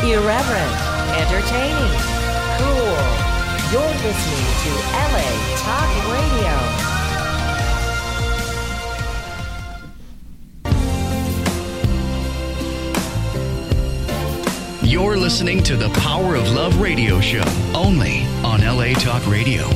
Irreverent, entertaining, cool. You're listening to LA Talk Radio. You're listening to the Power of Love radio show, only on LA Talk Radio.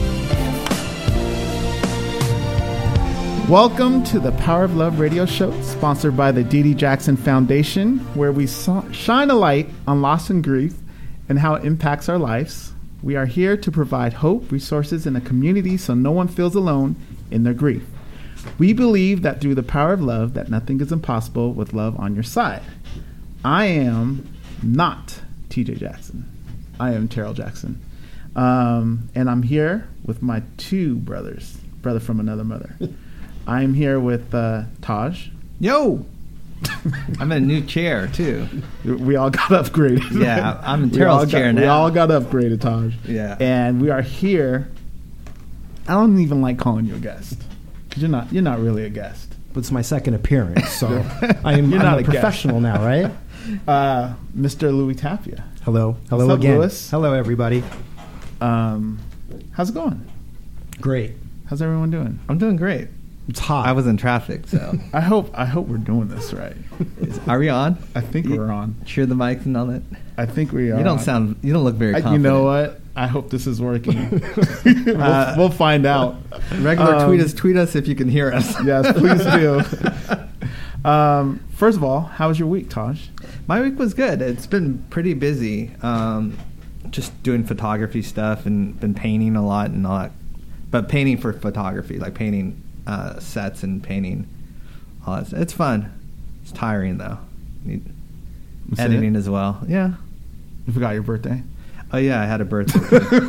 Welcome to the Power of Love radio show, sponsored by the D.D. Jackson Foundation, where we shine a light on loss and grief and how it impacts our lives. We are here to provide hope, resources, and a community so no one feels alone in their grief. We believe that through the power of love, that nothing is impossible with love on your side. I am not T.J. Jackson. I am Terrell Jackson. And I'm here with my two brothers, brother from another mother. I'm here with Taj. Yo! I'm in a new chair, too. We all got upgraded. Yeah, I'm in Terrell's chair now. We all got upgraded, Taj. Yeah. And we are here. I don't even like calling you a guest. Because you're not really a guest. But it's my second appearance, so I'm a professional now, right? Mr. Louis Tapia. Hello. Hello What's up, again. Louis? Hello, everybody. How's it going? Great. How's everyone doing? I'm doing great. It's hot. I was in traffic, so. I hope we're doing this right. Are we on? I think we're on. Share the mic and all that. I think we are. You don't look very confident. You know what? I hope this is working. We'll find out. Regular tweet us if you can hear us. Yes, please do. First of all, how was your week, Taj? My week was good. It's been pretty busy. Just doing photography stuff and been painting a lot and all that. But painting for photography, like painting sets and painting all that. It's fun. It's tiring, though. Editing as well. Yeah. You forgot your birthday? Oh, yeah, I had a birthday.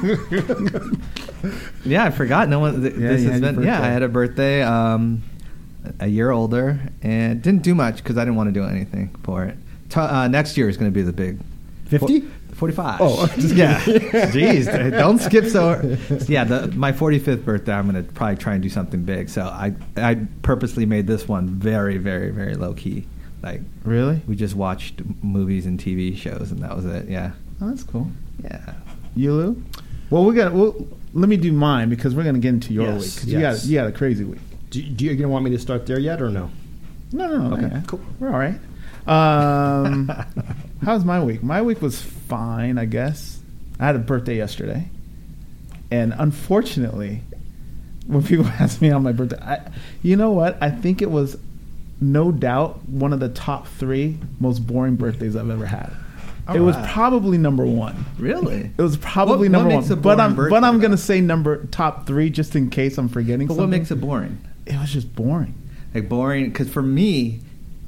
Yeah, I forgot. No one. I had a birthday. A year older, and didn't do much because I didn't want to do anything for it. Next year is going to be the big 50? 45. Oh, yeah. Jeez, don't skip so. Yeah, my 45th birthday, I'm going to probably try and do something big. So I purposely made this one very, very, very low key. Like, really? We just watched movies and TV shows, and that was it. Yeah. Oh, that's cool. Yeah. You, Lou? Well, let me do mine because we're going to get into your week. Because you had a crazy week. Do you gonna want me to start there yet, or no? No. Okay, yeah. cool. We're all right. How's my week? My week was fine, I guess. I had a birthday yesterday, and unfortunately, when people ask me on my birthday, you know what? I think it was no doubt one of the top 3 most boring birthdays I've ever had. It was probably number 1. Really? It was probably what number makes 1. a boring But I'm going to say top 3 just in case I'm forgetting But something. what makes it boring? It was just boring. Like boring, because for me,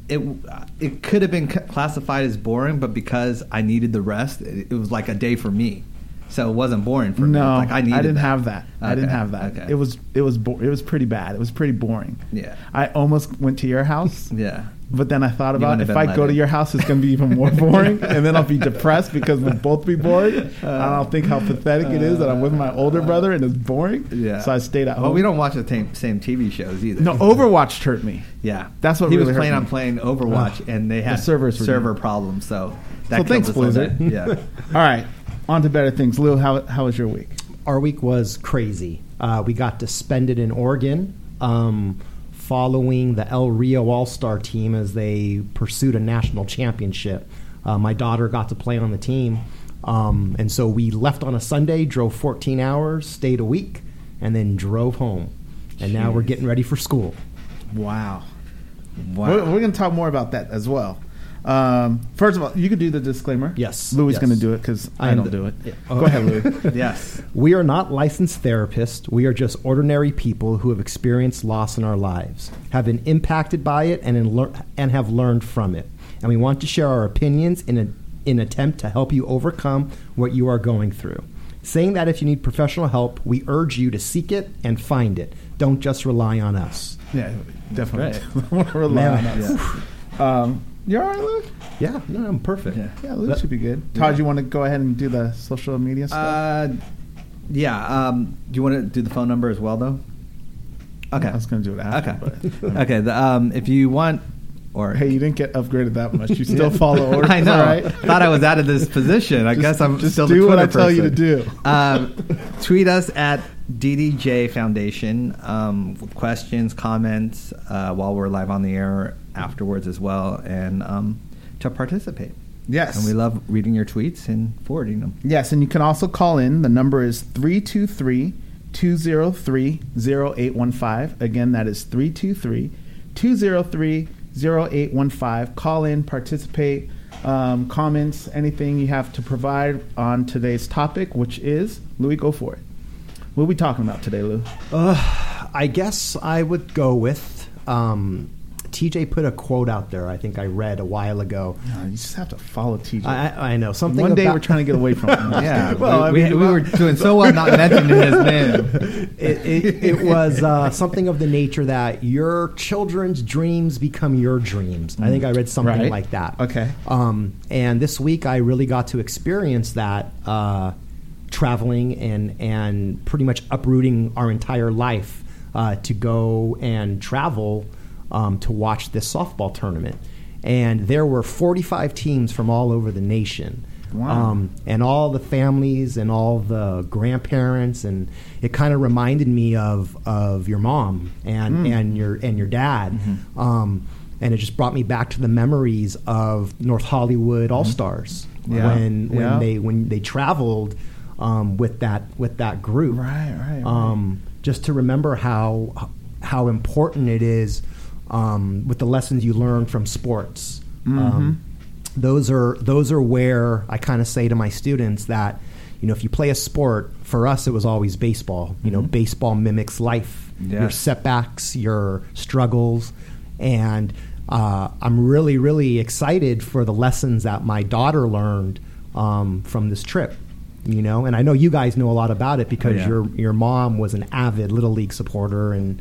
it could have been classified as boring, but because I needed the rest, it was like a day for me. So it wasn't boring for me. Like I didn't have that. Okay. I didn't have that. Okay. It was pretty bad. It was pretty boring. Yeah. I almost went to your house. Yeah. But then I thought about if I go to lighted. your house, it's going to be even more boring, and then I'll be depressed because we'll both be bored. And I'll think how pathetic it is that I'm with my older brother and it's boring. Yeah. So I stayed at home. Well, we don't watch the same TV shows either. No, Overwatch hurt me. Yeah. That's what he really was hurt me. on playing Overwatch, and they had server problems. So that so thanks, Blizzard. Yeah. All right, on to better things. Lou, how was your week? Our week was crazy. We got to spend it in Oregon, following the El Rio All-Star team as they pursued a national championship. My daughter got to play on the team. And so we left on a Sunday, drove 14 hours, stayed a week, and then drove home. And now we're getting ready for school. Wow. We're going to talk more about that as well. First of all, you could do the disclaimer. Yes. Louis is going to do it because I don't do it. Yeah. Go ahead, Louis. Yes. We are not licensed therapists. We are just ordinary people who have experienced loss in our lives, have been impacted by it, and have learned from it. And we want to share our opinions in an attempt to help you overcome what you are going through. Saying that if you need professional help, we urge you to seek it and find it. Don't just rely on us. Yeah, definitely. Right. Rely on us. Yeah. You all right, Luke? Yeah, no, I'm perfect. Yeah, Luke should be good. Todd, you want to go ahead and do the social media stuff? Yeah. Do you want to do the phone number as well, though? Okay. I was going to do it after. Okay. Okay. If you want Or Hey, you didn't get upgraded that much. You still follow orders. I know. Right? Thought I was out of this position. I guess I'm just still do the what I Twitter tell you to person. do. Tweet us at DDJ Foundation with questions, comments while we're live on the air afterwards as well, and to participate. Yes. And we love reading your tweets and forwarding them. Yes, and you can also call in. The number is 323-203-0815. Again, that is 323-203-0815. Call in, participate, comments, anything you have to provide on today's topic, which is, Louis, go for it. What are we talking about today, Lou? I guess I would go with TJ put a quote out there. I think I read a while ago. No, you just have to follow TJ. I know something. One day about, we're trying to get away from him. Yeah, Well, we were doing so well not mentioning his name. It was something of the nature that your children's dreams become your dreams. I think I read something Right. like that. Okay. And this week I really got to experience that traveling and pretty much uprooting our entire life to go and travel to watch this softball tournament. And there were 45 teams from all over the nation. Wow. And all the families and all the grandparents, and it kind of reminded me of your mom and your dad. And it just brought me back to the memories of North Hollywood All-Stars Yeah. when they traveled with that group. Right. Just to remember how important it is with the lessons you learn from sports. Those are where I kind of say to my students that, if you play a sport, for us it was always baseball. Baseball mimics life, your setbacks, your struggles, and I'm really, really excited for the lessons that my daughter learned from this trip. And I know you guys know a lot about it because your mom was an avid Little League supporter, and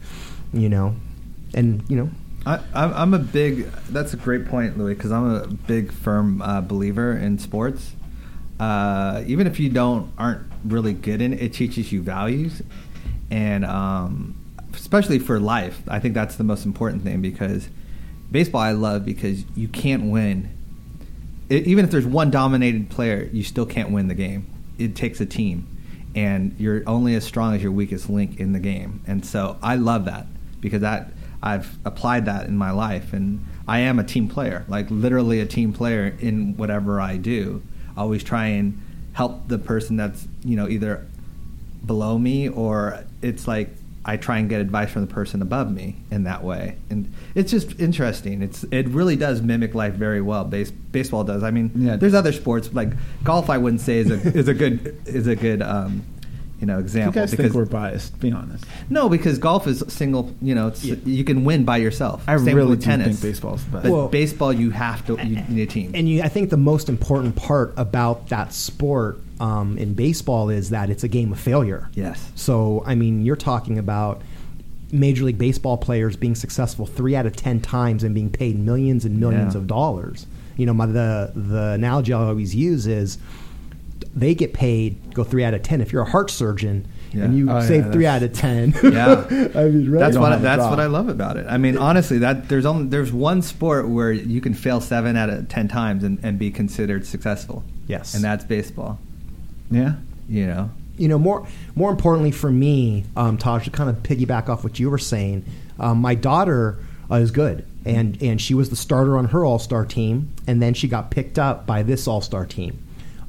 I'm a big. That's a great point, Louis, because I'm a big firm believer in sports. Even if you aren't really good in it, it teaches you values, and especially for life, I think that's the most important thing. Because baseball, I love because you can't win. Even if there's one dominated player, you still can't win the game. It takes a team, and you're only as strong as your weakest link in the game. And so I love that because I've applied that in my life, and I am a team player, like literally a team player in whatever I do. I always try and help the person that's either below me, or it's like I try and get advice from the person above me in that way. And it's just interesting. It really does mimic life very well. Baseball does. I mean, there's other sports like golf. I wouldn't say is a good example. You guys think we're biased? Be honest. No, because golf is single. You can win by yourself. I Same really with do tennis. think baseball's the best. But baseball, you need a team. And I think the most important part about that sport in baseball is that it's a game of failure. Yes. So, I mean, you're talking about Major League Baseball players being successful 3 out of 10 times and being paid millions and millions of dollars. The analogy I always use is they get paid, go 3 out of 10. If you're a heart surgeon and you save 3 out of 10, yeah, I mean, really that's what I love about it. I mean, honestly, there's one sport where you can fail 7 out of 10 times and be considered successful. Yes, and that's baseball. Yeah, more importantly for me, Taj, to kind of piggyback off what you were saying, my daughter is good, and she was the starter on her All-Star team, and then she got picked up by this All-Star team.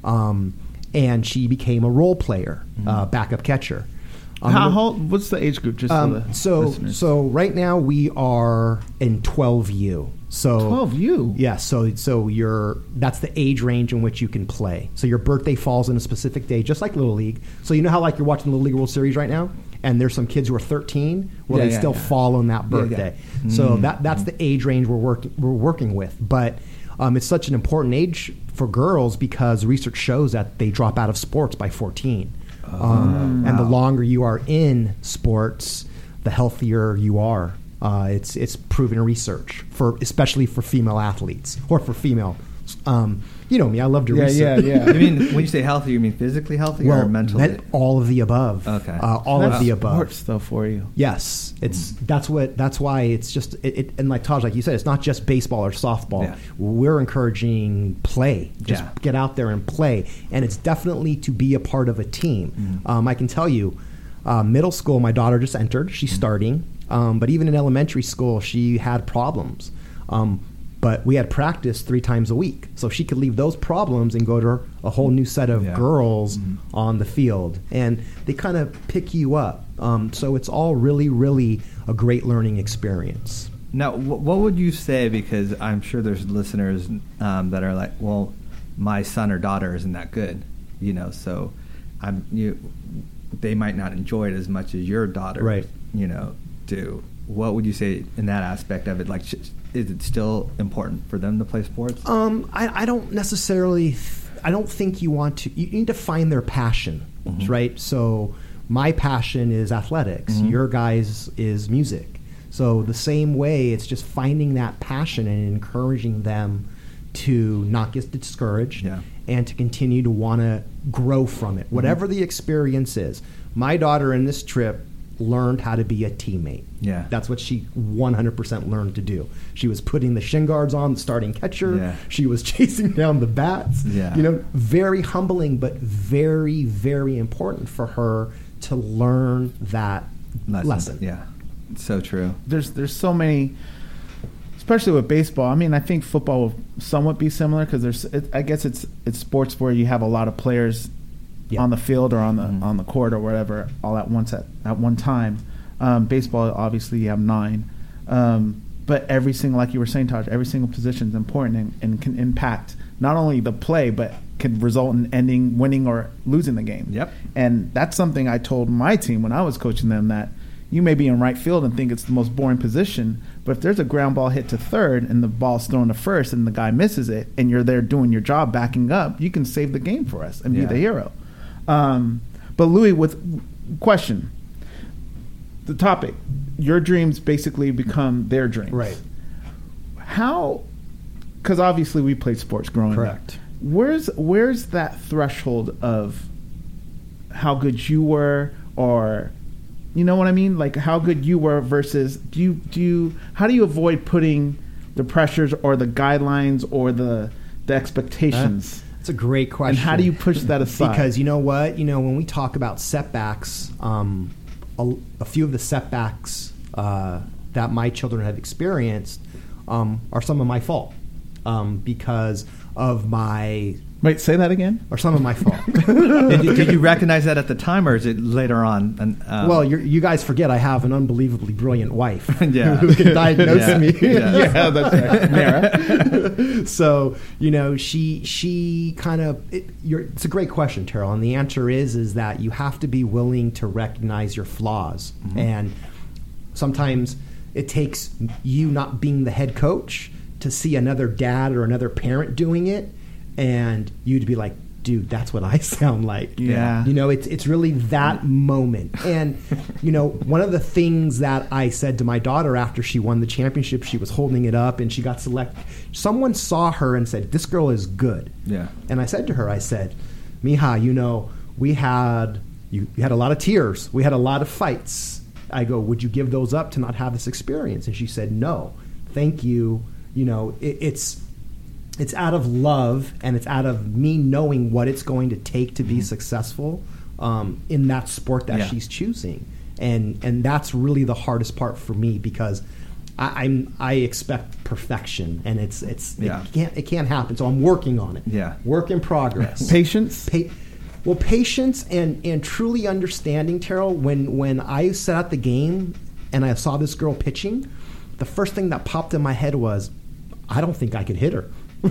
And she became a role player, backup catcher. What's the age group? So right now we are in 12U. So 12U. Yeah. So that's the age range in which you can play. So your birthday falls in a specific day, just like Little League. So you're watching the Little League World Series right now, and there's some kids who are 13. Well, they still fall on that birthday. So that's the age range we're working with, but. It's such an important age for girls because research shows that they drop out of sports by 14. And the longer you are in sports, the healthier you are. It's proven in research, especially for female athletes or for female You know me, I love to Yeah, research. yeah. You mean when you say healthy, you mean physically healthy or mentally? All of the above. Okay. All That's of the above. sports though for you. Yes, that's why it's just and like Taj, like you said, it's not just baseball or softball. Yeah. We're encouraging play. Just get out there and play, and it's definitely to be a part of a team. I can tell you, middle school, my daughter just entered. She's starting, but even in elementary school, she had problems. But we had practice 3 times a week, so she could leave those problems and go to a whole new set of girls on the field, and they kind of pick you up. So it's all really, really a great learning experience. Now, what would you say? Because I'm sure there's listeners that are like, well, my son or daughter isn't that good, so they might not enjoy it as much as your daughter, do. What would you say in that aspect of it? Like, is it still important for them to play sports? I don't necessarily. I don't think you want to. You need to find their passion, right? So my passion is athletics. Your guys is music. So the same way, it's just finding that passion and encouraging them to not get discouraged and to continue to want to grow from it, whatever the experience is. My daughter in this trip learned how to be a teammate. Yeah. That's what she 100% learned to do. She was putting the shin guards on the starting catcher. Yeah. She was chasing down the bats. Yeah. Very humbling, but very, very important for her to learn that lesson. Yeah. It's so true. There's so many, especially with baseball. I mean, I think football will somewhat be similar because I guess it's sports where you have a lot of players on the field or on the court or whatever all at once at one time. Baseball, obviously, you have 9, but every single, like you were saying, Taj, every single position is important and can impact not only the play but can result in winning or losing the game. Yep. And that's something I told my team when I was coaching them, that you may be in right field and think it's the most boring position, but if there's a ground ball hit to third and the ball's thrown to first and the guy misses it and you're there doing your job backing up, you can save the game for us and be the hero. But Louis, with question, the topic, your dreams basically become their dreams. Right. How, because obviously we played sports growing up. Correct. Where's that threshold of how good you were, or you know what I mean? Like how good you were versus how do you avoid putting the pressures or the guidelines or the expectations? It's a great question. And how do you push that aside? Because you know what? When we talk about setbacks, a few of the setbacks that my children have experienced are some of my fault because of my... Wait, say that again? Or some of my fault. Did you recognize that at the time, or is it later on? Well, you guys forget I have an unbelievably brilliant wife who can diagnose me. Yeah, that's right. Mara. So, she kind of... It's a great question, Terrell, and the answer is that you have to be willing to recognize your flaws. And sometimes it takes you not being the head coach to see another dad or another parent doing it, and you'd be like, dude, that's what I sound like. Yeah. It's really that moment. And, one of the things that I said to my daughter after she won the championship, she was holding it up and she got selected. Someone saw her and said, this girl is good. Yeah. And I said to her, Mija, we had a lot of tears. We had a lot of fights. I go, would you give those up to not have this experience? And she said, no, thank you. It's out of love, and it's out of me knowing what it's going to take to be successful in that sport that she's choosing, and that's really the hardest part for me because I expect perfection, and it can't happen. So I'm working on it. Yeah, work in progress. Patience. Patience and truly understanding, Terrell. When I set out the game and I saw this girl pitching, the first thing that popped in my head was, I don't think I could hit her.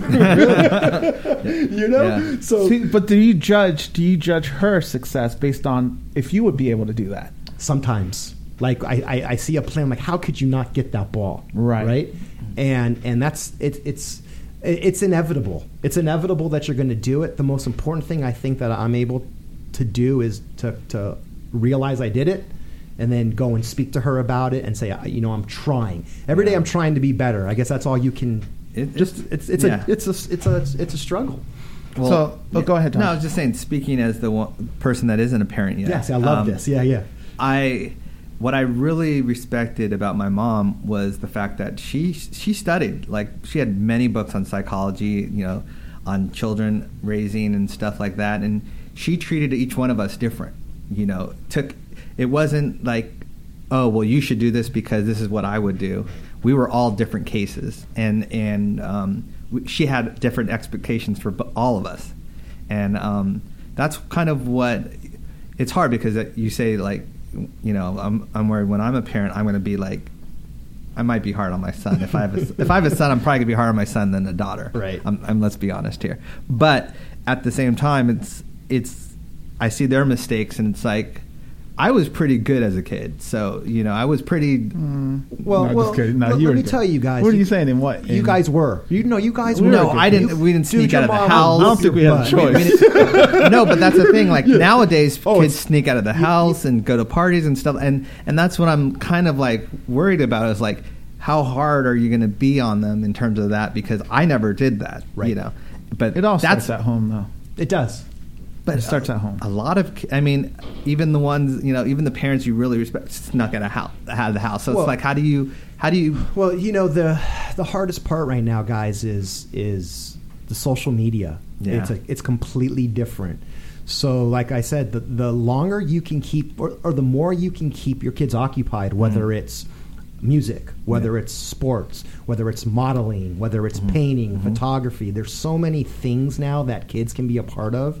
Yeah. So, but do you judge her success based on if you would be able to do that? Sometimes, like I see a play, I'm like, how could you not get that ball? Right. And that's it's inevitable. It's inevitable that you're going to do it. The most important thing I think that I'm able to do is to realize I did it, and then go and speak to her about it and say, I'm trying. Every day I'm trying to be better. I guess that's all you can it's a struggle. Well, go ahead, Tom. No, I was just saying, speaking as the one person that isn't a parent yet. Yes, I love this. Yeah. What I really respected about my mom was the fact that she studied. Like, she had many books on psychology, on children raising and stuff like that, and she treated each one of us different. It wasn't like, oh, well, you should do this because this is what I would do. We were all different cases, and she had different expectations for all of us, and that's kind of what it's hard, because you say, like, I'm worried when I'm a parent, I'm going to be like, I might be hard on my son. If I have a son, I'm probably going to be harder on my son than a daughter. Right. Let's be honest here. But at the same time, it's I see their mistakes, and it's like, I was pretty good as a kid, so I was pretty. Let me tell you guys. What are you saying? In what? You guys were. You guys were. No, I didn't. We didn't sneak out of the house. I don't think we had a choice. No, but that's the thing. Like, nowadays, kids sneak out of the house and go to parties and stuff, and that's what I'm kind of like worried about. Is like, how hard are you going to be on them in terms of that? Because I never did that. Right. But it all starts at home, though. It does. But it starts at home. A lot of, even the ones, even the parents you really respect snuck out of the house. So it's like, how do you? Well, the hardest part right now, guys, is the social media. Yeah. It's completely different. So, like I said, the longer you can keep, or the more you can keep your kids occupied, whether it's music, whether it's sports, whether it's modeling, whether it's painting, photography. There's so many things now that kids can be a part of.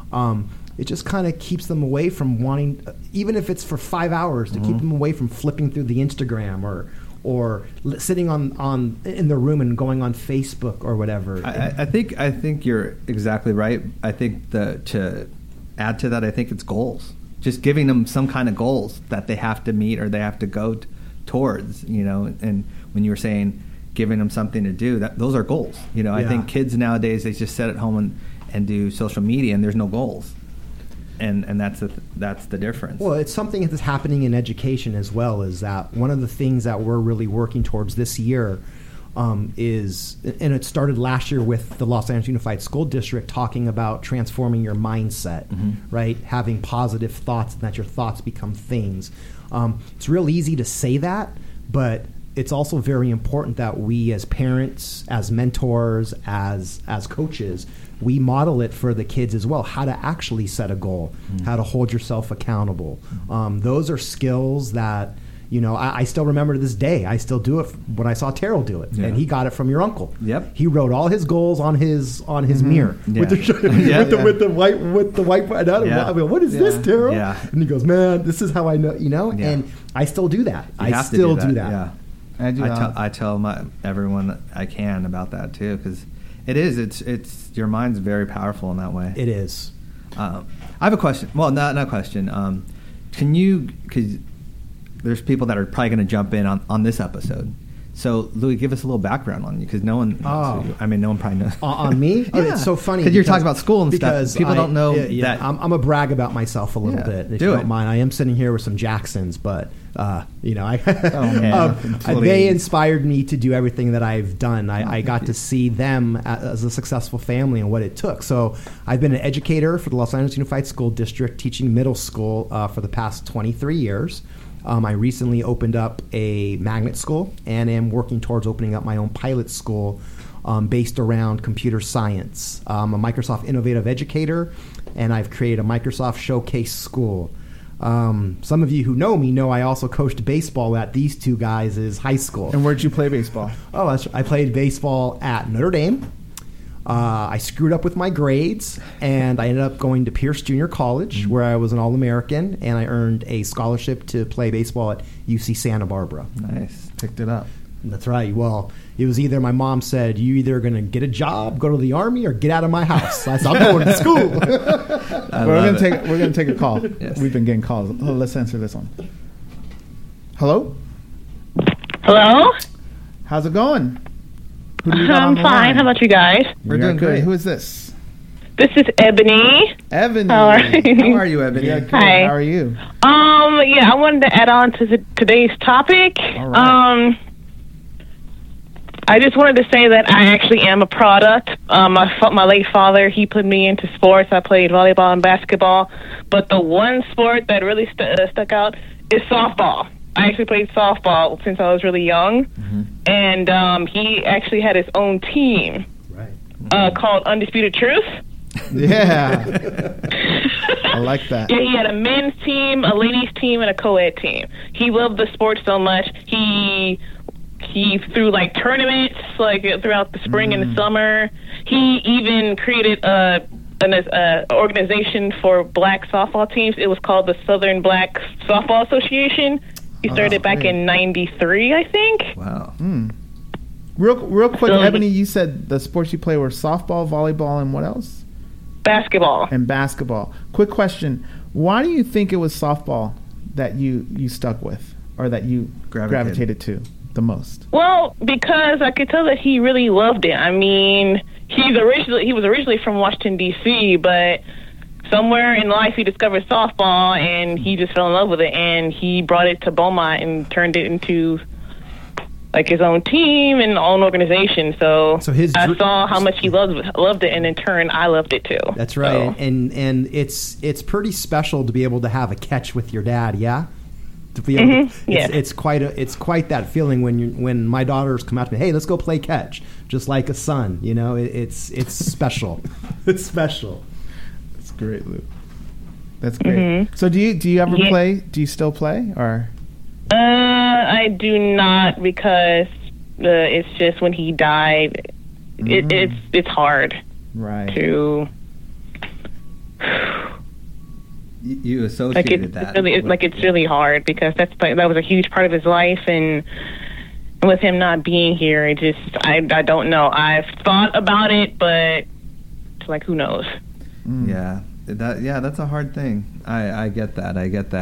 It just kind of keeps them away from wanting, even if it's for 5 hours, to keep them away from flipping through the Instagram or sitting in their room and going on Facebook or whatever. I think you're exactly right. I think to add to that, I think it's goals. Just giving them some kind of goals that they have to meet or they have to go towards. And when you were saying giving them something to do, those are goals. I think kids nowadays, they just sit at home and do social media, and there's no goals, and that's the difference. Well, it's something that's happening in education as well. Is that one of the things that we're really working towards this year? Is, and it started last year with the Los Angeles Unified School District talking about transforming your mindset, right? Having positive thoughts, and that your thoughts become things. It's real easy to say that, but it's also very important that we as parents, as mentors, as coaches, we model it for the kids as well, how to actually set a goal, how to hold yourself accountable. Those are skills that, I still remember to this day. I still do it when I saw Terrell do it, and he got it from your uncle. Yep. He wrote all his goals on his mirror with the whiteboard. I mean, what is this, Terrell? Yeah. And he goes, man, this is how I know, and I still do that. I still do that. Yeah. I tell everyone I can about that too, because it's your mind's very powerful in that way. It is. I have a question. Well, not a question. Can you? Because there's people that are probably going to jump in on this episode. So, Louis, give us a little background on you, because no one knows who you. I mean, no one probably knows. On me? Yeah. Oh, it's so funny. Because you're talking about school and stuff. People don't know that. I'm going to brag about myself a little bit, if you don't mind. I am sitting here with some Jacksons, but, they inspired me to do everything that I've done. I got to see them as a successful family and what it took. So I've been an educator for the Los Angeles Unified School District, teaching middle school for the past 23 years. I recently opened up a magnet school and am working towards opening up my own pilot school based around computer science. I'm a Microsoft Innovative Educator, and I've created a Microsoft Showcase School. Some of you who know me know I also coached baseball at these two guys' high school. And where'd you play baseball? I played baseball at Notre Dame. I screwed up with my grades, and I ended up going to Pierce Junior College, where I was an All-American, and I earned a scholarship to play baseball at UC Santa Barbara. Nice. Picked it up. That's right. Well, it was either, my mom said, you either going to get a job, go to the Army, or get out of my house. I said, I'm going to school. We're going to take a call. Yes. We've been getting calls. Oh, let's answer this one. Hello? Hello? How's it going? Who do we got on I'm the fine. line? How about you guys? We're doing good. great. Who is this? This is Ebony. Ebony. How are How are you, Ebony? Yeah, good. Hi. How are you? Yeah, I wanted to add on to today's topic. All right. I just wanted to say that I actually am a product. My late father, he put me into sports. I played volleyball and basketball, but the one sport that really stuck out is softball. I actually played softball since I was really young, and he actually had his own team called Undisputed Truth. Yeah. I like that. Yeah, he had a men's team, a ladies' team, and a co-ed team. He loved the sport so much. He threw like tournaments like throughout the spring and the summer. He even created an organization for black softball teams. It was called the Southern Black Softball Association. He started back in '93, I think. Wow. Real quick, Ebony, you said the sports you play were softball, volleyball, and what else? Basketball. And basketball. Quick question. Why do you think it was softball that you stuck with or that you gravitated to the most? Well, because I could tell that he really loved it. I mean, he was originally from Washington, D.C., but somewhere in life he discovered softball and he just fell in love with it, and he brought it to Beaumont and turned it into like his own team and own organization. So I saw how much he loved it, and in turn I loved it too. That's right. So. And it's pretty special to be able to have a catch with your dad, yeah? To be able to, it's quite that feeling when my daughters come out to me, hey, let's go play catch, just like a son, you know. It's special. It's special. That's great, Lou. That's great. So do you ever play? Do you still play or? I do not, because it's just when he died, it's hard, right? To you associated that. It's really hard because that was a huge part of his life, and with him not being here, I don't know. I've thought about it, but it's like, who knows? Yeah, that's a hard thing. I get that.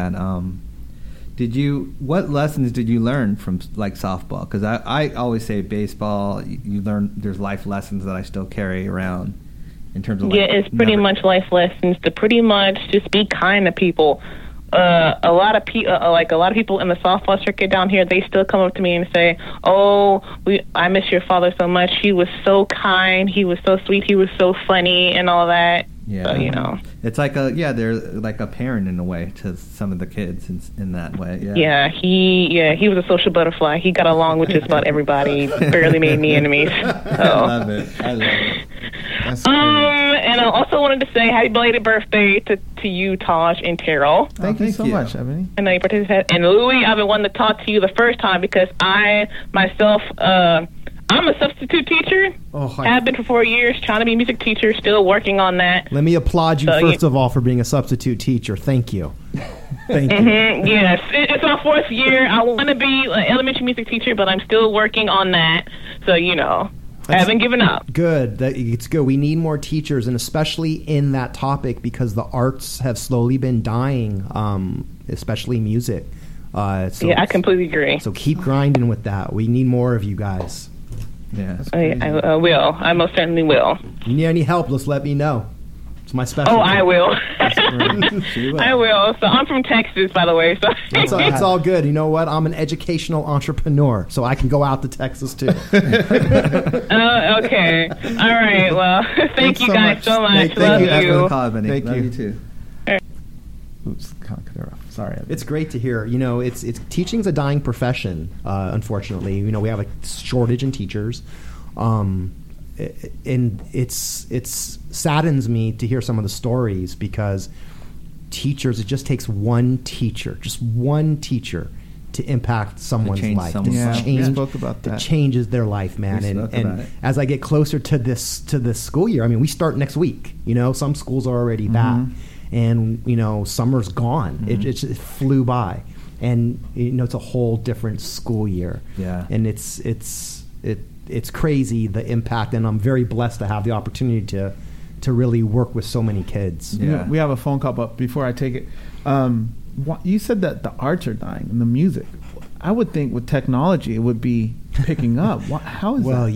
What lessons did you learn from like softball? Because I always say baseball, you learn, there's life lessons that I still carry around in terms of it's pretty much life lessons to pretty much just be kind to people. A lot of people in the softball circuit down here, they still come up to me and say, I miss your father so much. He was so kind, he was so sweet, he was so funny and all that. Yeah, so, you know, it's like they're like a parent in a way to some of the kids in that way. He was a social butterfly. He got along with just about everybody. Barely made any enemies. So. I love it. That's and I also wanted to say happy belated birthday to you, Taj and Terrell. Thank you so much, Ebony. I know you participated. And Louie, I've been wanting to talk to you the first time because I myself. I'm a substitute teacher. Have been for 4 years, trying to be a music teacher, still working on that. Let me applaud you first of all for being a substitute teacher. Thank you. Thank you. Yes, it's my 4th year. I want to be an elementary music teacher, but I'm still working on that. So, you know, I haven't given up. Good. It's good. We need more teachers, and especially in that topic because the arts have slowly been dying, especially music. I completely agree. So keep grinding with that. We need more of you guys. Yeah, I will. I most certainly will. You need any help, just let me know. It's my specialty. Oh, I will. I will. So I'm from Texas, by the way. So it's all good. You know what? I'm an educational entrepreneur, so I can go out to Texas too. Okay. All right. Well, thank you guys so much. Thank you. Thank Love you. you too. Oops, cut her off. Sorry. It's great to hear. You know, it's teaching's a dying profession. Unfortunately, you know, we have a shortage in teachers, and it saddens me to hear some of the stories because teachers. It just takes one teacher, to impact someone's life. We spoke about that. That changes their life, man. And as I get closer to this school year, I mean, we start next week. You know, some schools are already back. And, you know, summer's gone. It flew by. And, you know, it's a whole different school year. Yeah. And it's crazy, the impact. And I'm very blessed to have the opportunity to really work with so many kids. Yeah. We have a phone call, but before I take it, you said that the arts are dying and the music. I would think with technology it would be picking up. How is that? Well,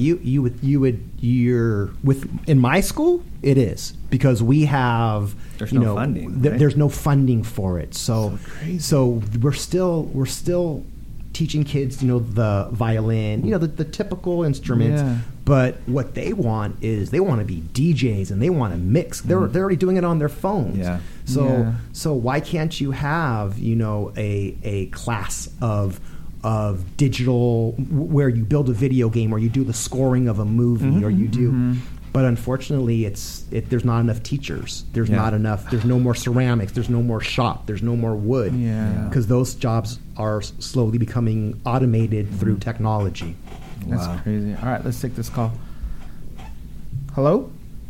in my school it is because we have no funding. There's no funding for it. So we're still teaching kids, the violin, the typical instruments. Yeah. But what they want is they want to be DJs and they want to mix. They're already doing it on their phones. Yeah. So why can't you have a class of digital where you build a video game or you do the scoring of a movie or you do. But unfortunately, there's not enough teachers. There's not enough. There's no more ceramics. There's no more shop. There's no more wood. Because those jobs are slowly becoming automated through technology. That's crazy. All right, let's take this call. Hello?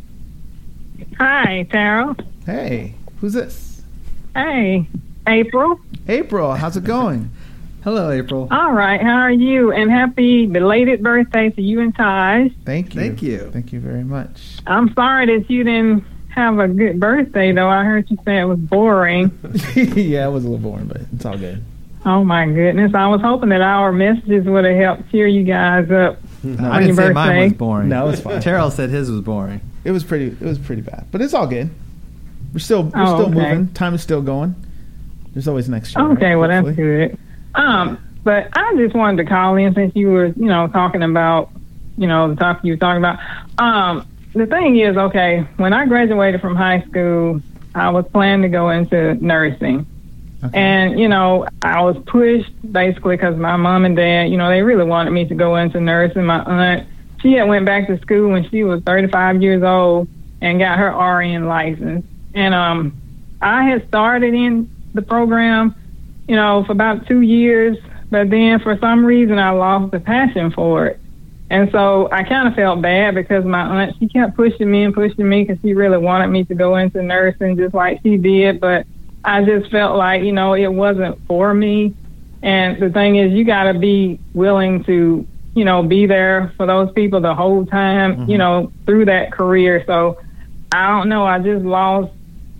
Hi, Tara. Hey, who's this? Hey, April. April, how's it going? Hello, April. All right, how are you? And happy belated birthday to you and Taj. Thank you. Thank you. Thank you very much. I'm sorry that you didn't have a good birthday, though. I heard you say it was boring. Yeah, it was a little boring, but it's all good. Oh, my goodness. I was hoping that our messages would have helped cheer you guys up. No, on I didn't your say mine birthday. was boring. No, it's fine. Terrell said his was boring. It was pretty bad, but it's all good. We're still okay. moving. Time is still going. There's always next year. Okay, right? well, that's Hopefully. good. But I just wanted to call in since you were, talking about, the topic you were talking about. The thing is, okay, when I graduated from high school, I was planning to go into nursing. Okay. And, I was pushed basically because my mom and dad, they really wanted me to go into nursing. My aunt, she had went back to school when she was 35 years old and got her RN license. And I had started in the program, for about 2 years. But then for some reason I lost the passion for it. And so I kind of felt bad because my aunt, she kept pushing me because she really wanted me to go into nursing just like she did. But I just felt like, it wasn't for me. And the thing is, you got to be willing to, be there for those people the whole time, through that career. So I don't know. I just lost,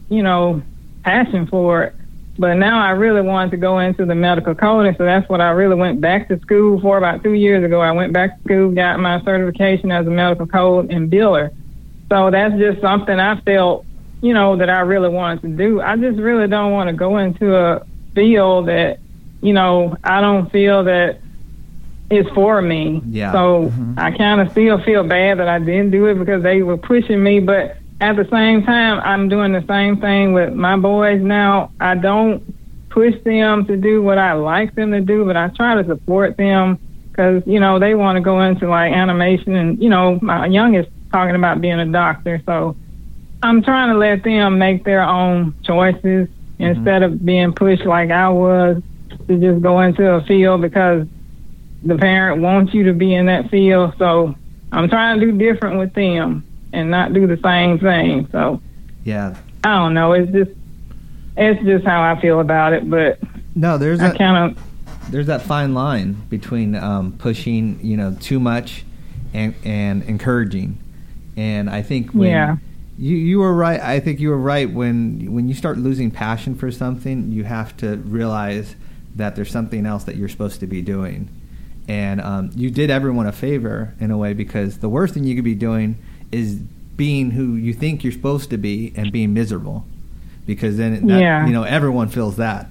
passion for it. But now I really wanted to go into the medical coding, so that's what I really went back to school for about 2 years ago. I went back to school, got my certification as a medical code and biller. So that's just something I felt, that I really wanted to do. I just really don't want to go into a field that, I don't feel that is for me. Yeah. So I kind of still feel bad that I didn't do it because they were pushing me, but at the same time, I'm doing the same thing with my boys now. I don't push them to do what I like them to do, but I try to support them because, they want to go into like animation and, my youngest talking about being a doctor. So I'm trying to let them make their own choices instead of being pushed like I was to just go into a field because the parent wants you to be in that field. So I'm trying to do different with them and not do the same thing. So Yeah. I don't know. It's just how I feel about it. But No, there's there's that fine line between pushing, too much and encouraging. And I think when you were right. I think you were right when you start losing passion for something, you have to realize that there's something else that you're supposed to be doing. And you did everyone a favor in a way, because the worst thing you could be doing is being who you think you're supposed to be and being miserable, because then everyone feels that,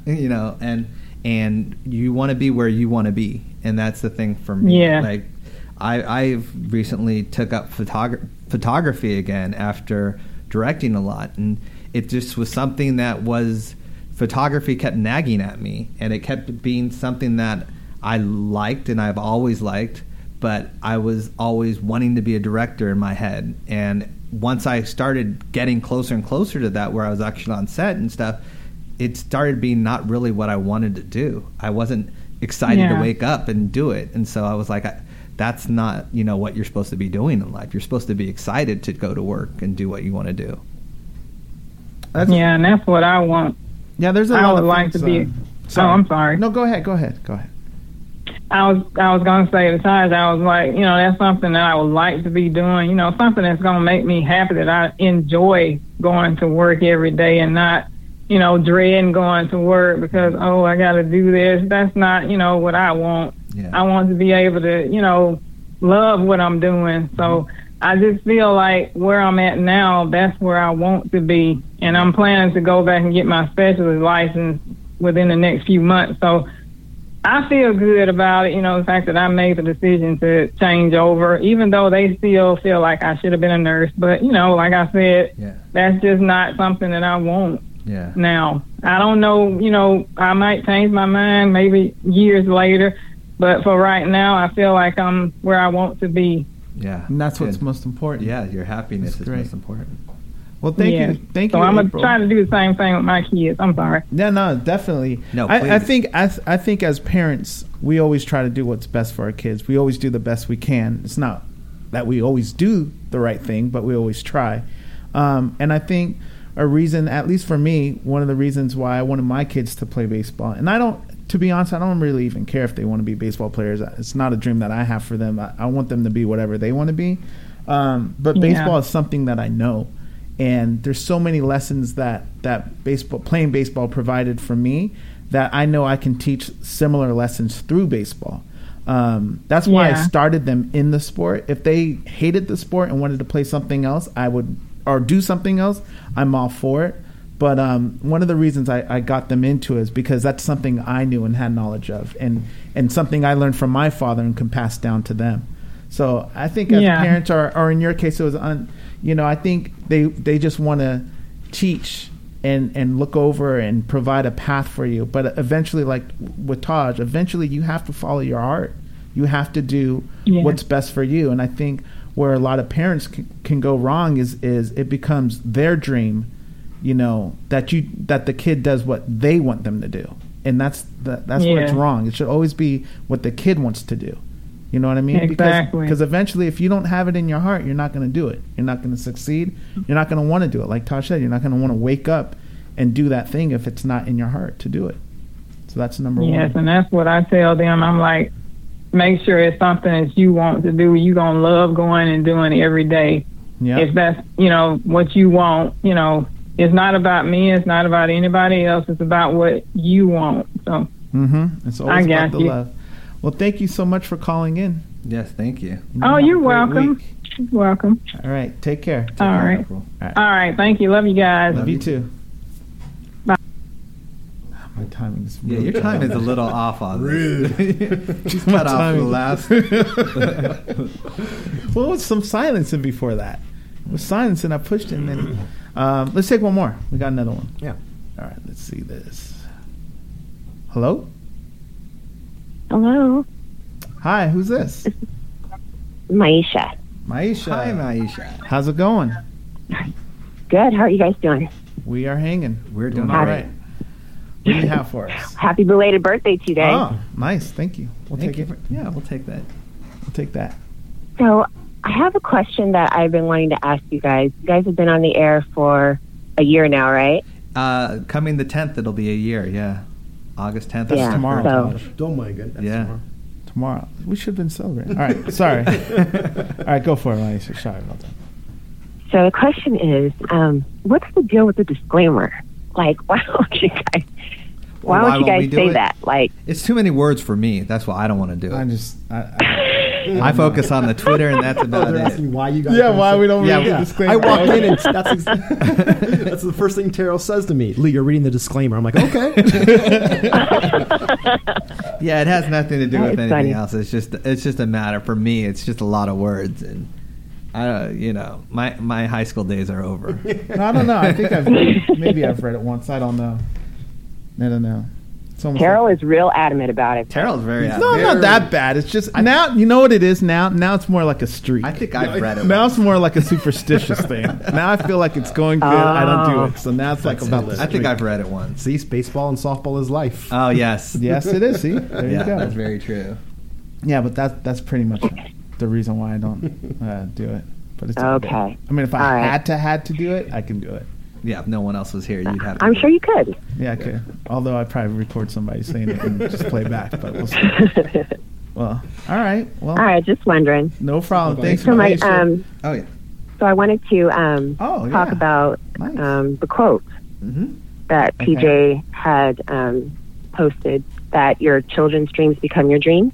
and you want to be where you want to be. And that's the thing for me. Yeah. Like I've recently took up photography again after directing a lot, and it just was something that photography kept nagging at me, and it kept being something that I liked and I've always liked, but I was always wanting to be a director in my head. And once I started getting closer and closer to that, where I was actually on set and stuff, it started being not really what I wanted to do. I wasn't excited to wake up and do it. And so I was like, that's not, what you're supposed to be doing in life. You're supposed to be excited to go to work and do what you want to do. And that's what I want. Yeah, there's I would like to be. Sorry. Oh, I'm sorry. No, go ahead. I was going to say to Taj, I was like, that's something that I would like to be doing, something that's going to make me happy, that I enjoy going to work every day and not, dreading going to work because, I got to do this. That's not, what I want. Yeah. I want to be able to, love what I'm doing. So I just feel like where I'm at now, that's where I want to be. And I'm planning to go back and get my specialist license within the next few months. So I feel good about it, the fact that I made the decision to change over, even though they still feel like I should have been a nurse. But, like I said, that's just not something that I want now. I don't know, I might change my mind maybe years later, but for right now, I feel like I'm where I want to be. Yeah. And that's what's most important. Yeah, your happiness is great. most important. Well, thank you. Thank you. So I'm going to April. try to do the same thing with my kids. I'm sorry. Yeah, no, definitely. No, I think as parents, we always try to do what's best for our kids. We always do the best we can. It's not that we always do the right thing, but we always try. And I think a reason, at least for me, one of the reasons why I wanted my kids to play baseball, and to be honest, I don't really even care if they want to be baseball players. It's not a dream that I have for them. I want them to be whatever they want to be. But baseball is something that I know. And there's so many lessons that playing baseball provided for me that I know I can teach similar lessons through baseball. That's why I started them in the sport. If they hated the sport and wanted to play something else, or do something else, I'm all for it. But one of the reasons I got them into it is because that's something I knew and had knowledge of, and something I learned from my father and can pass down to them. So I think as parents, or in your case, it was I think they just want to teach and look over and provide a path for you. But eventually, like with Taj, eventually you have to follow your heart. You have to do what's best for you. And I think where a lot of parents can go wrong is it becomes their dream, that the kid does what they want them to do. And that's what's wrong. It should always be what the kid wants to do. You know what I mean? Exactly. Because eventually, if you don't have it in your heart, you're not going to do it. You're not going to succeed. You're not going to want to do it. Like Tosh said, you're not going to want to wake up and do that thing if it's not in your heart to do it. So that's number one. Yes, and that's what I tell them. I'm like, make sure it's something that you want to do. You're going to love going and doing it every day. Yep. If that's, what you want, it's not about me. It's not about anybody else. It's about what you want. So it's always about the love. Well, thank you so much for calling in. Yes, thank you. You're welcome. You're welcome. All right, take care. All right. All right, thank you. Love you guys. Love you too. Bye. My timing is really your time is a little off on this. She's cut off the last. Well, it was some silence in before that. It was silence, and I pushed it. And then let's take one more. We got another one. Yeah. All right, let's see this. Hello? Hello. Hi, who's this? Maisha. Maisha. Hi, Maisha. How's it going? Good. How are you guys doing? We are hanging. We're doing all great. right. What do you have for us? Happy belated birthday today. Oh, nice. Thank you. We'll take it. Yeah, we'll take that. We'll take that. So I have a question that I've been wanting to ask you guys. You guys have been on the air for a year now, right? Coming the 10th, it'll be a year, yeah. August 10th. That's tomorrow. So, oh my goodness. Yeah. Tomorrow. We should have been celebrating. All right. Sorry. All right, go for it, Maisha. Sorry about that. So the question is, what's the deal with the disclaimer? Like, why don't you guys? Why don't you guys say that? Like, it's too many words for me. That's why I don't want to do it. I focus on the Twitter, and that's about it. Asking why you guys? Yeah, why we don't read the disclaimer? I walk in, and that's the first thing Terrell says to me. Lee, you're reading the disclaimer. I'm like, okay. Yeah, it has nothing to do with anything funny. else. It's just a matter for me. It's just a lot of words, and my high school days are over. I don't know. I think maybe I've read it once. I don't know. I don't know. Terrell is real adamant about it. Terrell's very adamant. No, not that bad. It's just now. You know what it is now. Now it's more like a streak. I think I've read it. Now it's more like a superstitious thing. Now I feel like it's going good. I don't do it. So now it's like about the streak. I think I've read it once. See, baseball and softball is life. Oh yes, yes, it is. See, there you go. That's very true. Yeah, but that's pretty much the reason why I don't do it. But it's okay. I mean, if I had to do it, I can do it. Yeah, if no one else was here, you'd have to. I'm sure you could. Yeah, I could. Although I'd probably record somebody saying it and just play back, but we'll see. Well, all right. Well, all right, just wondering. No problem. Thanks so for oh, yeah. So I wanted to talk about the quote that PJ had posted, that your children's dreams become your dreams.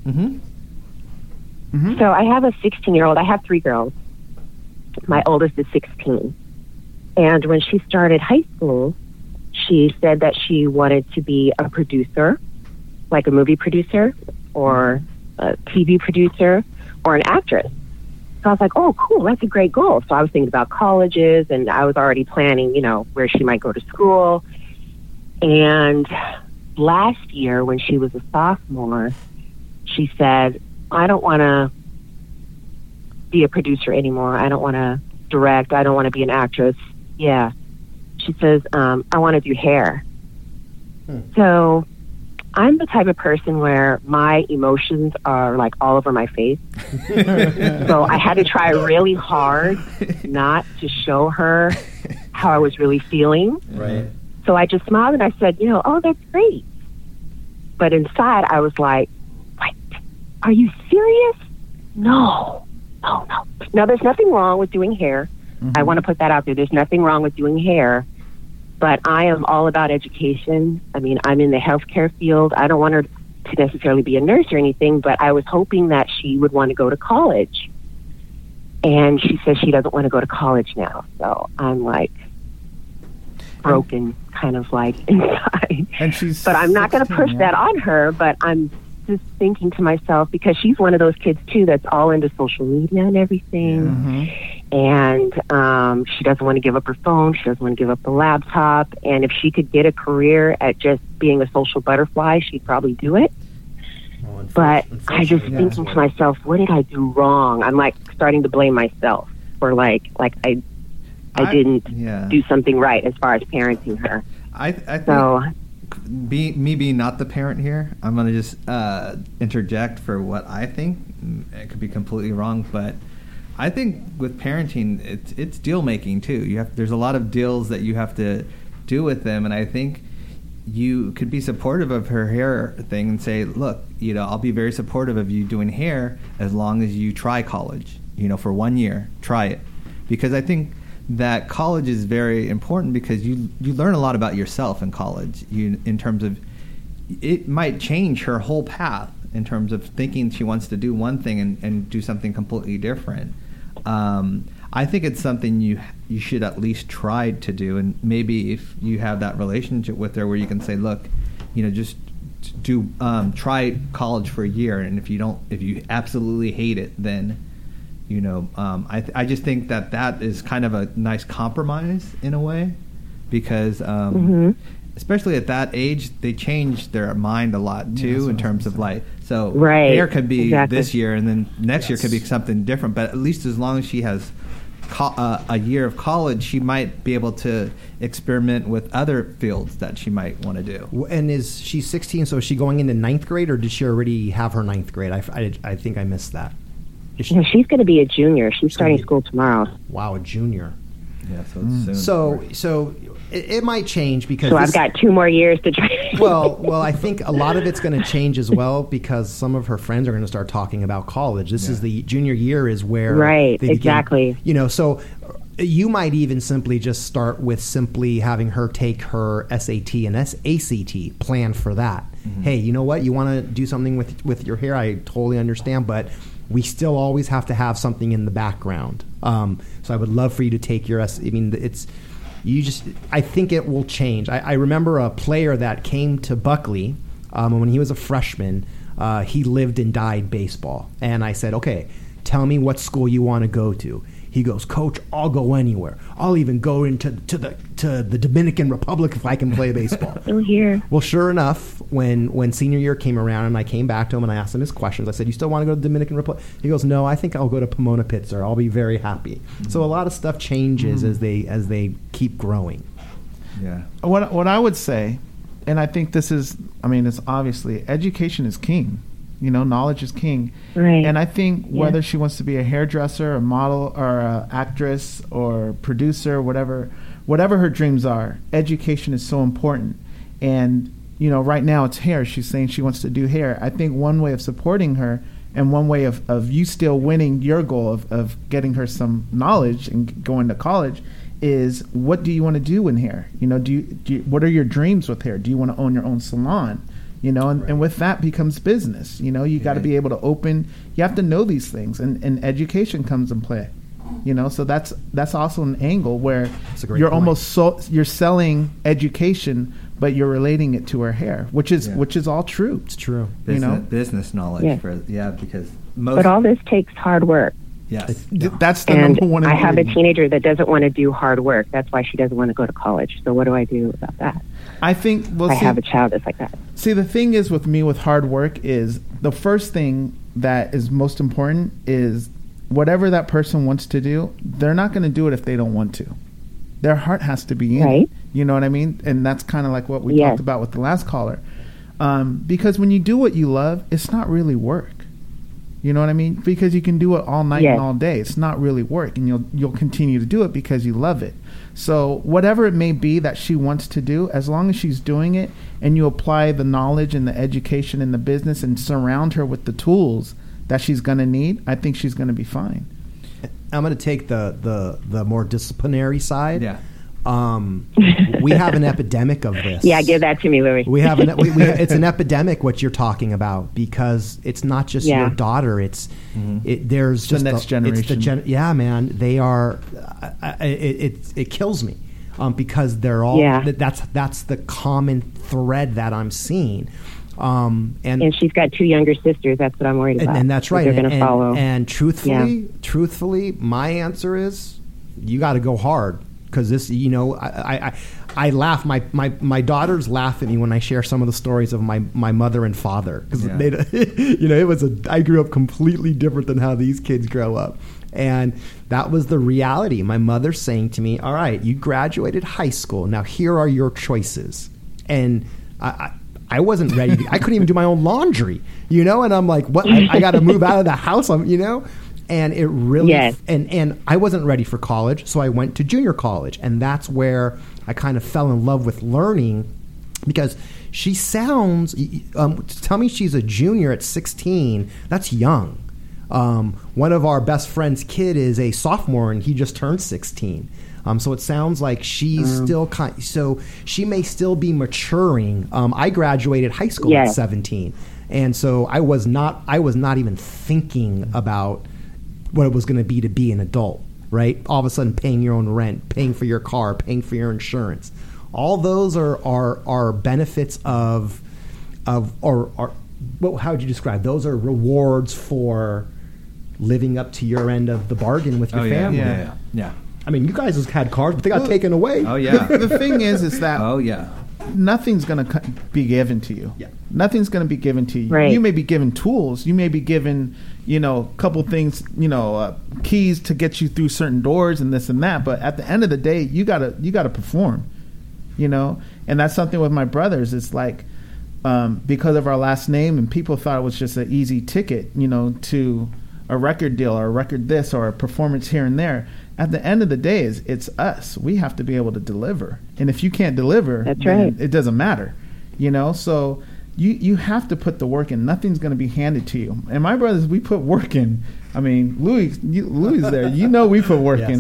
So I have a 16-year-old. I have 3 girls. My oldest is 16. And when she started high school, she said that she wanted to be a producer like a movie producer or a TV producer or an actress. So I was like, oh, cool, that's a great goal. So I was thinking about colleges, and I was already planning, you know, where she might go to school. And last year, when she was a sophomore, she said, I don't want to be a producer anymore. I don't want to direct. I don't want to be an actress. Yeah. She says, I want to do hair. So I'm the type of person where my emotions are like all over my face. So I had to try really hard not to show her how I was really feeling. Right. So I just smiled and I said, you know, oh, that's great. But inside I was like, what? Are you serious? No. Now, there's nothing wrong with doing hair. I want to put that out there. There's nothing wrong with doing hair. But I am all about education. I mean, I'm in the healthcare field. I don't want her to necessarily be a nurse or anything, but I was hoping that she would want to go to college. And she says she doesn't want to go to college now. So I'm like broken, kind of like inside. But I'm not going to push that on her, but I'm just thinking to myself, because she's one of those kids too that's all into social media and everything. And she doesn't want to give up her phone. She doesn't want to give up the laptop. And if she could get a career at just being a social butterfly, she'd probably do it. But I just thinking to myself, what did I do wrong? I'm like starting to blame myself for like I didn't do something right as far as parenting her. I think me being not the parent here, I'm going to just interject for what I think. It could be completely wrong, but I think with parenting, it's deal making too. There's a lot of deals that you have to do with them, and I think you could be supportive of her hair thing and say, look, you know, I'll be very supportive of you doing hair as long as you try college. You know, for 1 year, try it, because I think that college is very important, because you learn a lot about yourself in college. In terms of, it might change her whole path in terms of thinking she wants to do one thing and do something completely different. I think it's something you should at least try to do, and maybe if you have that relationship with her where you can say, look, you know, just do try college for a year, and if you absolutely hate it, then you know, I just think that is kind of a nice compromise in a way, because especially at that age, they change their mind a lot too, in terms of like, so hair could be this year, and then next year could be something different. But at least as long as she has a year of college, she might be able to experiment with other fields that she might want to do. And is she 16? So is she going into 9th grade, or did she already have her 9th grade? I think I missed that. She's going to be a junior. She's starting school tomorrow. Wow, a junior. Yeah, so it's soon. So it might change, because I've got 2 more years to try. Well, I think a lot of it's going to change as well, because some of her friends are going to start talking about college. This is the junior year is where they begin, exactly. You know, so you might even simply just start with simply having her take her SAT and ACT, plan for that. Hey, you know what? You want to do something with your hair? I totally understand, but we still always have to have something in the background. So I would love for you to take your I think it will change. I remember a player that came to Buckley when he was a freshman. He lived and died baseball. And I said, okay, tell me what school you want to go to. He goes, Coach, I'll go anywhere. I'll even go into the Dominican Republic if I can play baseball. Still here. Well, sure enough, when senior year came around and I came back to him and I asked him his questions, I said, you still want to go to the Dominican Republic? He goes, no, I think I'll go to Pomona Pitzer. I'll be very happy. So a lot of stuff changes as they keep growing. Yeah. What I would say, and I think this is, it's obviously, education is king. You know, knowledge is king. Right. And I think whether she wants to be a hairdresser, a model, or an actress, or producer, whatever her dreams are, education is so important. And, you know, right now it's hair. She's saying she wants to do hair. I think one way of supporting her, and one way of you still winning your goal of getting her some knowledge and going to college, is what do you want to do in hair? You know, what are your dreams with hair? Do you want to own your own salon? You know, and with that becomes business. You know, you got to be able to you have to know these things, and education comes in play. You know, so that's also an angle where you're almost you're selling education but you're relating it to her hair, which is all true. It's true. Business knowledge because But all this takes hard work. Yes. That's the number one ingredient. I have a teenager that doesn't want to do hard work. That's why she doesn't want to go to college. So what do I do about that? I think I have a child that's like that. See, the thing is with me with hard work is the first thing that is most important is whatever that person wants to do, they're not going to do it if they don't want to. Their heart has to be in it. You know what I mean? And that's kind of like what we talked about with the last caller. Because when you do what you love, it's not really work. You know what I mean? Because you can do it all night and all day. It's not really work, and you'll continue to do it because you love it. So whatever it may be that she wants to do, as long as she's doing it and you apply the knowledge and the education and the business and surround her with the tools that she's going to need, I think she's going to be fine. I'm going to take the more disciplinary side. Yeah. We have an epidemic of this. Yeah, give that to me, Louis. We have it's an epidemic what you're talking about, because it's not just your daughter. It's there's just the next generation. Man, they are. It kills me because they're all. That's the common thread that I'm seeing. And she's got 2 younger sisters. That's what I'm worried about. And that's right. They're going to follow. And truthfully, my answer is you got to go hard. Because this, I laugh. My daughters laugh at me when I share some of the stories of my mother and father. Because I grew up completely different than how these kids grow up, and that was the reality. My mother saying to me, "All right, you graduated high school. Now here are your choices." And I wasn't ready. I couldn't even do my own laundry, and I'm like, "What? I got to move out of the house." And it really, and I wasn't ready for college, so I went to junior college, and that's where I kind of fell in love with learning, because she sounds. Tell me she's a junior at 16. That's young. One of our best friend's kid is a sophomore, and he just turned 16. So it sounds like she's still so she may still be maturing. I graduated high school at 17, and so I was not even thinking about what it was going to be an adult, right? All of a sudden paying your own rent, paying for your car, paying for your insurance. All those are benefits of how would you describe? Those are rewards for living up to your end of the bargain with your family. Yeah. I mean, you guys have had cars, but they got taken away. Oh, yeah. The thing is that nothing's going to be given to you. Yeah. Nothing's going to be given to you. Right. You may be given tools. You may be given, a couple things, keys to get you through certain doors and this and that. But at the end of the day, you gotta perform, and that's something with my brothers. It's like, because of our last name, and people thought it was just an easy ticket, to a record deal or a record this or a performance here and there. At the end of the day, it's us. We have to be able to deliver. And if you can't deliver, that's right. It doesn't matter, So you have to put the work in. Nothing's going to be handed to you. And my brothers, we put work in. I mean, Louis there. We put work in.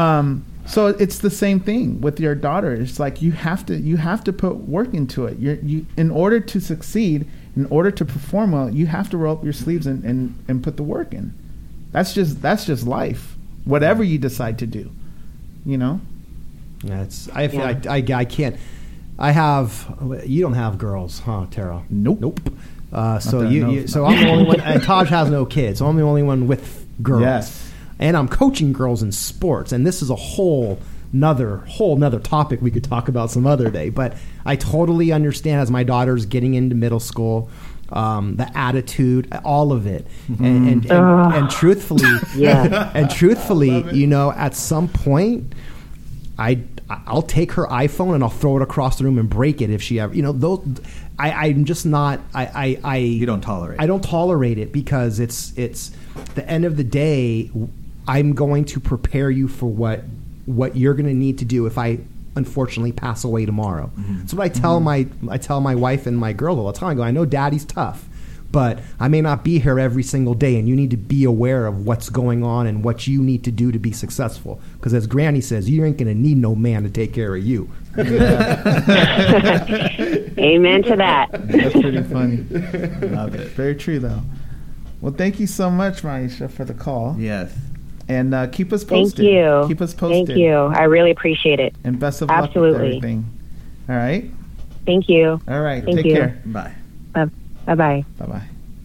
So it's the same thing with your daughter. It's like you have to put work into it. You in order to succeed, in order to perform well, you have to roll up your sleeves and put the work in. That's just life. Whatever you decide to do, Yeah, I can't. You don't have girls, huh, Tara? Nope. So I'm the only one. And Taj has no kids, so I'm the only one with girls. Yes. And I'm coaching girls in sports, and this is a whole nother topic we could talk about some other day. But I totally understand as my daughter's getting into middle school. The attitude, all of it, and truthfully, at some point, I'll take her iPhone and I'll throw it across the room and break it if she ever, those. I'm just not. You don't tolerate. I don't tolerate it because it's the end of the day. I'm going to prepare you for what you're going to need to do if I unfortunately pass away tomorrow. Mm-hmm. So what I tell my wife and my girl all the time. I know Daddy's tough, but I may not be here every single day, and you need to be aware of what's going on and what you need to do to be successful. Because as Granny says, you ain't going to need no man to take care of you. Amen to that. That's pretty funny. Love it. Very true, though. Well, thank you so much, Maisha, for the call. Yes. And keep us posted. Thank you. Keep us posted. Thank you. I really appreciate it. And best of luck with everything. All right? Thank you. All right. Thank Take you. care. Bye. Bye-bye. Bye-bye.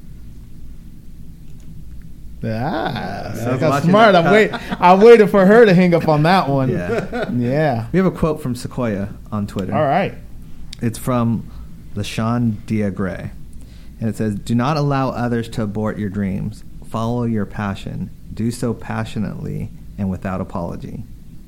I That's smart. I'm waiting for her to hang up on that one. Yeah. We have a quote from Sequoia on Twitter. All right. It's from LaShawn Diagray. And it says, "Do not allow others to abort your dreams. Follow your passion. Do so passionately and without apology."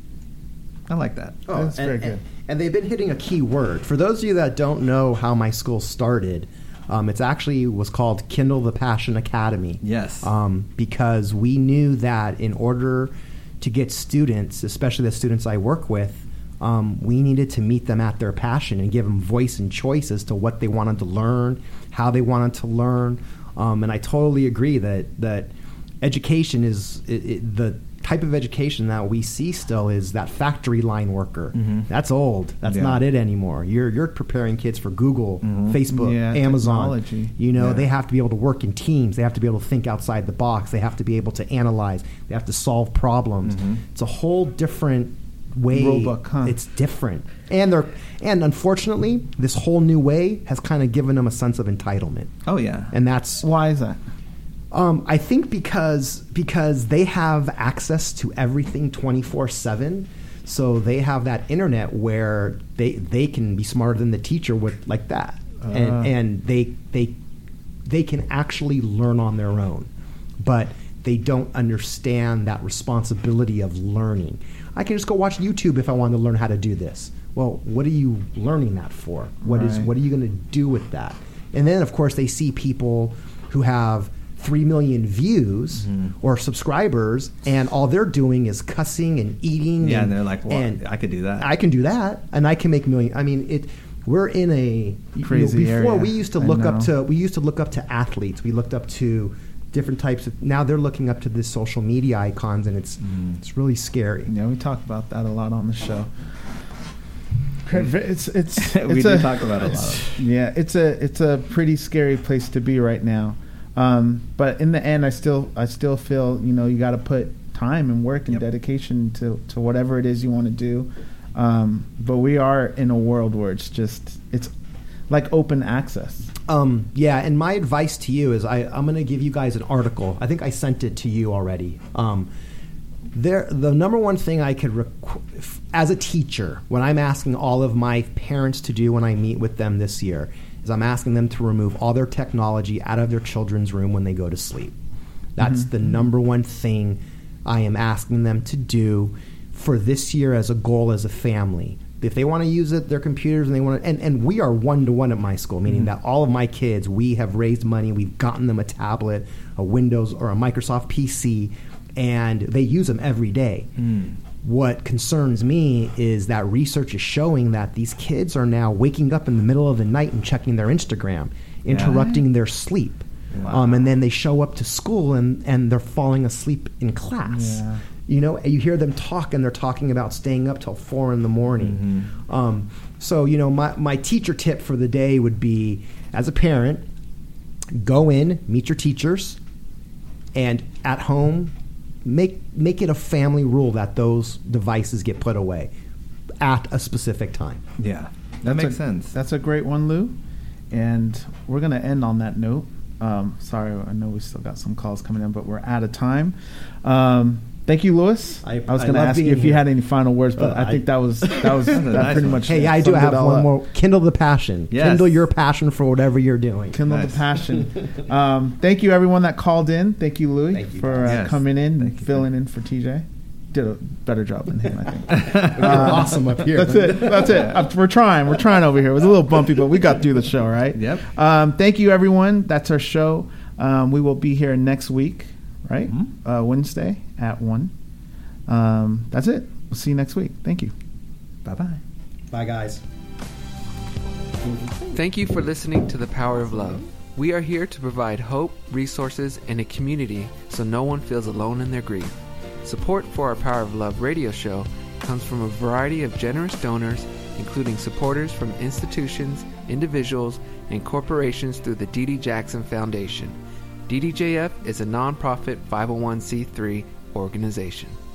I like that. Oh, that's very good. And they've been hitting a key word. For those of you that don't know how my school started, it's actually was called Kindle the Passion Academy. Yes. Because we knew that in order to get students, especially the students I work with, we needed to meet them at their passion and give them voice and choice as to what they wanted to learn, how they wanted to learn. And I totally agree that education is the type of education that we see still is that factory line worker. Mm-hmm. That's old. That's not it anymore. You're preparing kids for Google, Facebook, Amazon. Technology. They have to be able to work in teams. They have to be able to think outside the box. They have to be able to analyze. They have to solve problems. Mm-hmm. It's a whole different way. Rulebook, huh? It's different. And unfortunately, this whole new way has kind of given them a sense of entitlement. Oh, yeah. And that's Why is that? I think because they have access to everything 24/7, so they have that internet where they can be smarter than the teacher with like that, and they can actually learn on their own, but they don't understand that responsibility of learning. I can just go watch YouTube if I want to learn how to do this. Well, what are you learning that for? What are you going to do with that? And then of course they see people who have 3 million views or subscribers, and all they're doing is cussing and eating. Yeah, and they're like, well, I could do that. I can do that, and I can make million. I mean, we're in a crazy before area. we used to look up to athletes. We looked up to different types of. Now they're looking up to the social media icons, and it's really scary. Yeah, we talk about that a lot on the show. It's we do talk about it a lot. Yeah, it's a pretty scary place to be right now. But in the end, I still feel you got to put time and work and dedication to whatever it is you want to do. But we are in a world where it's like open access. Yeah, and my advice to you is I'm going to give you guys an article. I think I sent it to you already. The number one thing I could as a teacher, when I'm asking all of my parents to do when I meet with them this year, is I'm asking them to remove all their technology out of their children's room when they go to sleep. That's the number one thing I am asking them to do for this year as a goal as a family. If they want to use their computers, and they want to, and we are 1-to-1 at my school, meaning that all of my kids, we have raised money, we've gotten them a tablet, a Windows or a Microsoft PC, and they use them every day. What concerns me is that research is showing that these kids are now waking up in the middle of the night and checking their Instagram, interrupting their sleep. Wow. And then they show up to school and they're falling asleep in class. Yeah. You hear them talk, and they're talking about staying up till 4 a.m. So, my teacher tip for the day would be, as a parent, go in, meet your teachers, and at home, make it a family rule that those devices get put away at a specific time. Yeah, that makes sense. That's a great one, Lou. And we're going to end on that note. Sorry, I know we still got some calls coming in, but we're out of time. Thank you, Louis. I was going to ask you if you had any final words, but I think that was that pretty much. Hey, I do have one more. Kindle the passion. Yes. Kindle your passion for whatever you're doing. Kindle the passion. Thank you, everyone that called in. Thank you, Louis, for coming in and filling in for TJ. Did a better job than him, I think. You're awesome up here. That's it. We're trying over here. It was a little bumpy, but we got through the show, right? Yep. Thank you, everyone. That's our show. We will be here next week, right? Wednesday at 1. That's it. We'll see you next week. Thank you. Bye-bye. Bye, guys. Thank you for listening to The Power of Love. We are here to provide hope, resources, and a community so no one feels alone in their grief. Support for our Power of Love radio show comes from a variety of generous donors, including supporters from institutions, individuals, and corporations through the D.D. Jackson Foundation. DDJF is a nonprofit 501c3 organization.